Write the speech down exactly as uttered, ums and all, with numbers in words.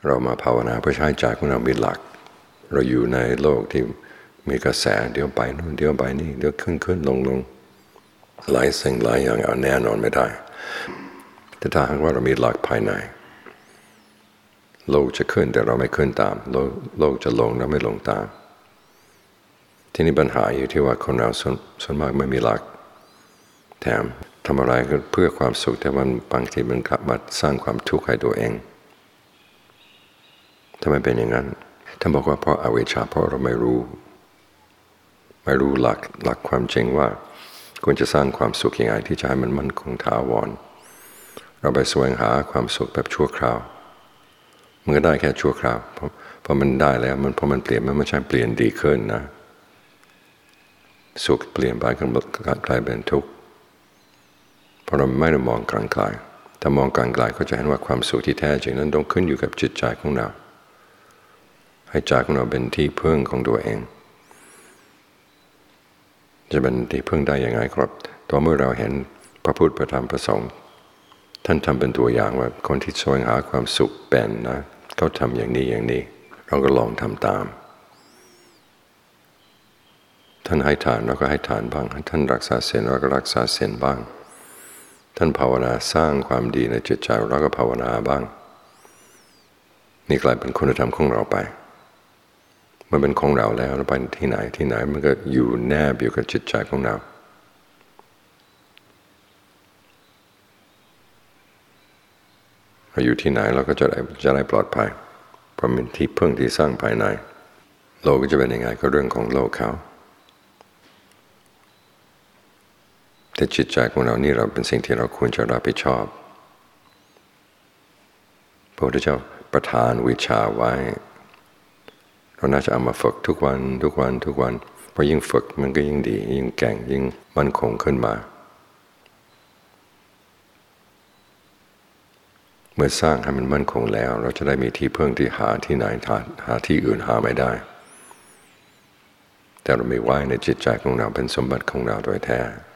เรามาภาวนาเพื่อใช้ใจของเราเป็นหลักเราอยู่ในโลกที่มีกระแสเดี๋ยวไปนู่นเดี๋ยวไปนี่เดี๋ยวขึ้นขึ้นลงลงหลายสิ่งหลายอย่างเอาแน่นอนไม่ได้แต่ถ้าหากว่าเรามีหลักภายในโลกจะขึ้นแต่เราไม่ขึ้นตามโลกโลกจะลงเราไม่ลงตามที่นี่ปัญหาอยู่ที่ว่าคนเราส่วนส่วนมากไม่มีหลักแถมทำอะไรก็เพื่อความสุขแต่มันบางทีมันกลับมาสร้างความทุกข์ให้ตัวเองทำไมเป็นอย่างนั้นท่านบอกว่าเพราะอวิชชาเพราะเราไม่รู้ไม่รู้หลักหลักความจริงว่าควรจะสร้างความสุขยังไงที่จะให้มันมั่นคงถาวรเราไปแสวงหาความสุขแบบชั่วคราวมันก็ได้แค่ชั่วคราวเพราะพอมันได้แล้วมันพอมันเปลี่ยนมันไม่ใช่เปลี่ยนดีขึ้นนะสุขเปลี่ยนไปกลายเป็นทุกข์เพราะเราไม่ได้มองกลางไกลถ้ามองกลางไกลก็จะเห็นว่าความสุขที่แท้จริงนั้นต้องขึ้นอยู่กับจิตใจของเราให้ใจของเราเป็นที่พึ่งของตัวเองจะเป็นที่พึ่งได้ยังไงครับต่อเมื่อเราเห็นพระพุทธพระธรรมพระสงฆ์ท่านทำเป็นตัวอย่างว่าคนที่แสวงหาความสุขเป็นนะเขาทำอย่างนี้อย่างนี้เราก็ลองทำตามท่านให้ทานเราก็ให้ทานบ้างท่านรักษาศีลเราก็รักษาศีลบ้างท่านภาวนาสร้างความดีในจิตใจเราก็ภาวนาบ้างนี่กลายเป็นคุณธรรมของเราไปมันเป็นของเราแล้วเราไปที่ไหนที่ไหนมันก็อยู่แนบอยู่กับจิตใจของเราเราอยู่ที่ไหนเราก็จะได้จะได้ปลอดภัยเพราะเป็นที่พึ่งที่สร้างภายในโลกก็จะเป็นยังไงก็เรื่องของโลกเขาแต่จิตใจของเรานี่เราเป็นสิ่งที่เราควรจะรับผิดชอบพระพุทธเจ้าประทานวิชาไว้เราน่าจะเอามาฝึกทุกวันทุกวันทุกวันเพราะยิ่งฝึกมันก็ยิ่งดียิ่งแก่งยิ่งมั่นคงขึ้นมาเมื่อสร้างให้มันมั่นคงแล้วเราจะได้มีที่พึ่งที่หาที่ไหนหาที่อื่นหาไม่ได้แต่เรามีไว้ในจิตใจของเราเป็นสมบัติของเราโดยแท้